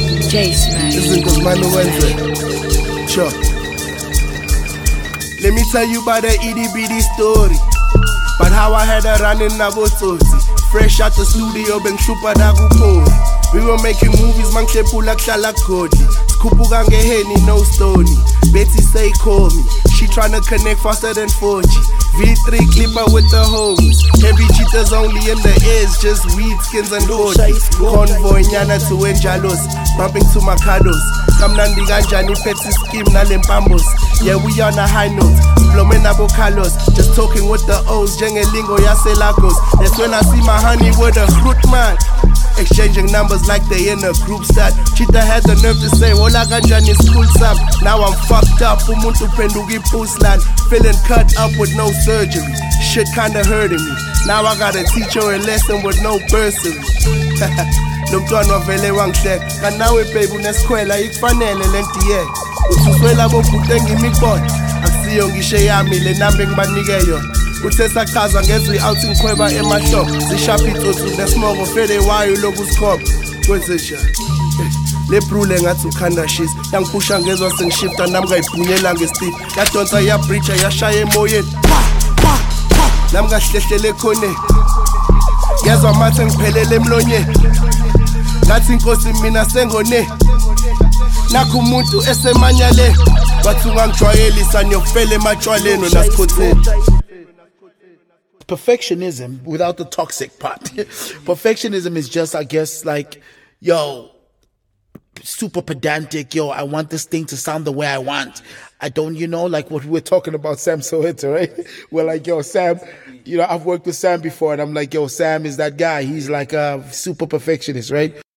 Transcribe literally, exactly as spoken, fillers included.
Izinto zimane wenze. Sure. Let me tell you about the itty bitty story. But how I had a run in Nabotsotsi. Fresh out the studio, been super dagupori. We were making movies, man klepula khlala kodi. Skupuka ngeheni, no stony. Betty say call me. She tryna connect faster than four G. V three clipper with the homies. Heavy cheaters only in the ears, just weed skins and forties. Convoy nyana to enjalos, bumping to Macados. Kamnandi ganjani petty scheme nalempambos. Yeah, we on a high note. Blomena bocalos, just talking with the O's. Jengelingo yaselagos. That's when I see my honey with a fruit man. Exchanging numbers like they in a group chat. Cheetah had the nerve to say, Ola ganjani school sap. Now I'm fucked up, umuntu pendugi puslan. Feeling cut up with no surgery. Shit kinda hurting me. Now I gotta teach her a lesson with no bursary. Lomntwana vele wangihleka. Kanawe babe uneskhwela ikufanele lenti ye. Ususwela bobhuti engimibona. Akusiyo ngisho yami le namba engibanike yona. Uthe sachaza ngezwe outing khweba emashop. Zishaphi itsotsi nesmongo fele wayo lokusikhopha. Kwenze njani? Le brule ngathi ukhanda shisa. Yangiphusha ngezwa sengishifta nami ngayibhunyela ngestip. Yadonsa yabreacha yashaya emoyeni. Nami ngahlehlele khoneni. Ngezwa mathe ngiphelele emlonyeni. Ngathi inkosi mina sengone. Nakho umuntu esemanyale. Bathi ungangijwayelisa niyofela ematshwaleni nasikhotheni. Perfectionism without the toxic part. Perfectionism is just, I guess, like, yo, super pedantic. Yo, I want this thing to sound the way I want. I don't, you know, like what we were talking about Sam Soweto, right? We're like, yo, Sam, you know, I've worked with Sam before and I'm like, yo, Sam is that guy. He's like a super perfectionist, right?